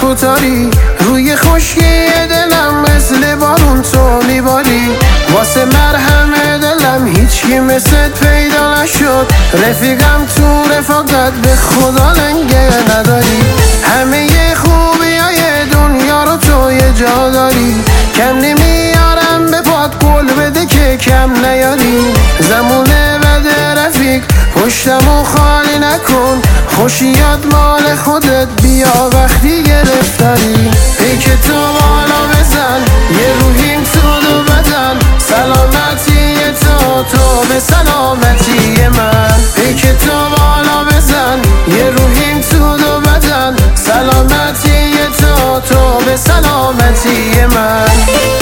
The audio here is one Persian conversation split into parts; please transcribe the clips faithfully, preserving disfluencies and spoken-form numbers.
تو تاری، روی خشکی دلم مثل بارون تو میباری. واسه مرهم دلم هیچی مثل پیدا نشد، رفیقم تو رفاقت به خدا لنگه نداری. همه خوبی های دنیا رو تو یه جا داری، کم نمیارم به پات قول بده که کم نیاری. زمونه بده رفیق پشتمو خالی نکن، خوشیات مال خودت بیا وقتی گرفتاری. ای که تو بالا بزن یه روحیم تو دو بدن، سلامتی تو تو به سلامتی من. ای که تو بالا بزن یه روحیم تو دو بدن، سلامتی تو تو به سلامتی من.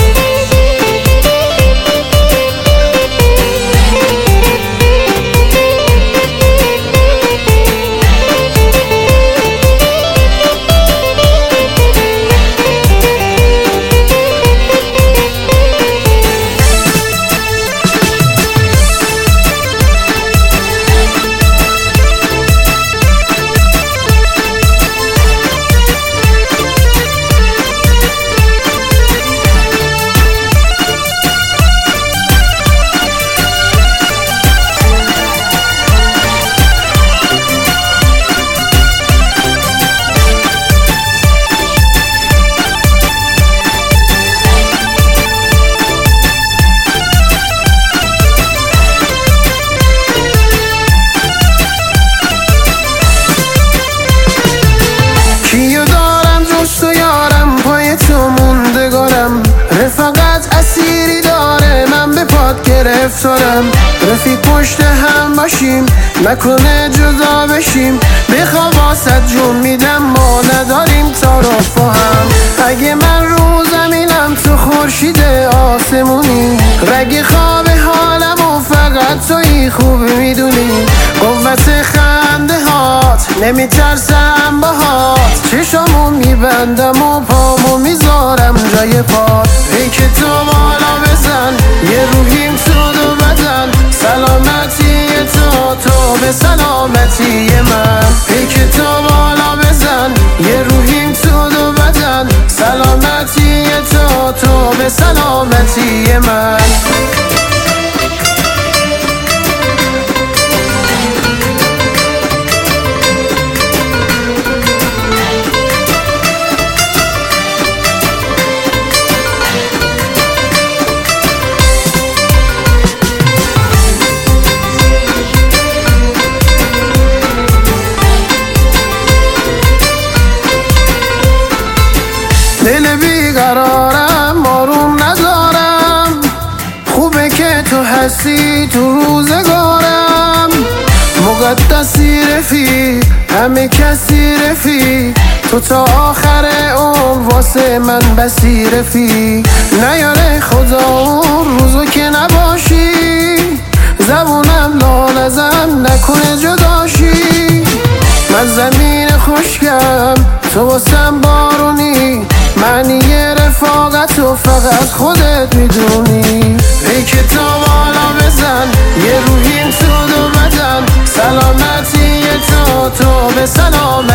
رفاقت اسیری داره من به پات گرفتارم، رفیق پشت هم باشیم نکنه جدا بشیم. بخواب واسد جون میدم ما نداریم تعارف با هم. اگه من رو زمینم تو خورشید آسمونی، رگ خواب حالم و فقط توی خوب میدونی. قوت خنده هات نمیترسم باهات، چشامو میبندم و پامو میذارم جای پات. ای که تو بالا بزن یه روحیم تو دو بدن، سلامتی تو تو به سلامتی من. ای که تو بالا بزن یه روحیم تو دو بدن، سلامتی تو تو به سلامتی من. دل بیقرارم آروم ندارم، خوبه که تو هستی تو روزگارم. مقدسی رفیق همه کسی رفیق، تو تا آخر عمر واسه من بسی رفیق. نیاره خدا اون روزو که نباشی، زبونم لا نزن نکنه جداشی. من زمین خشکم تو واسم بارونی، معنی رفاقت و فقط خودت میدونی. ای که تو بالا بزن یه روحیم تو دو بدن، سلامتی تو تو به سلامتی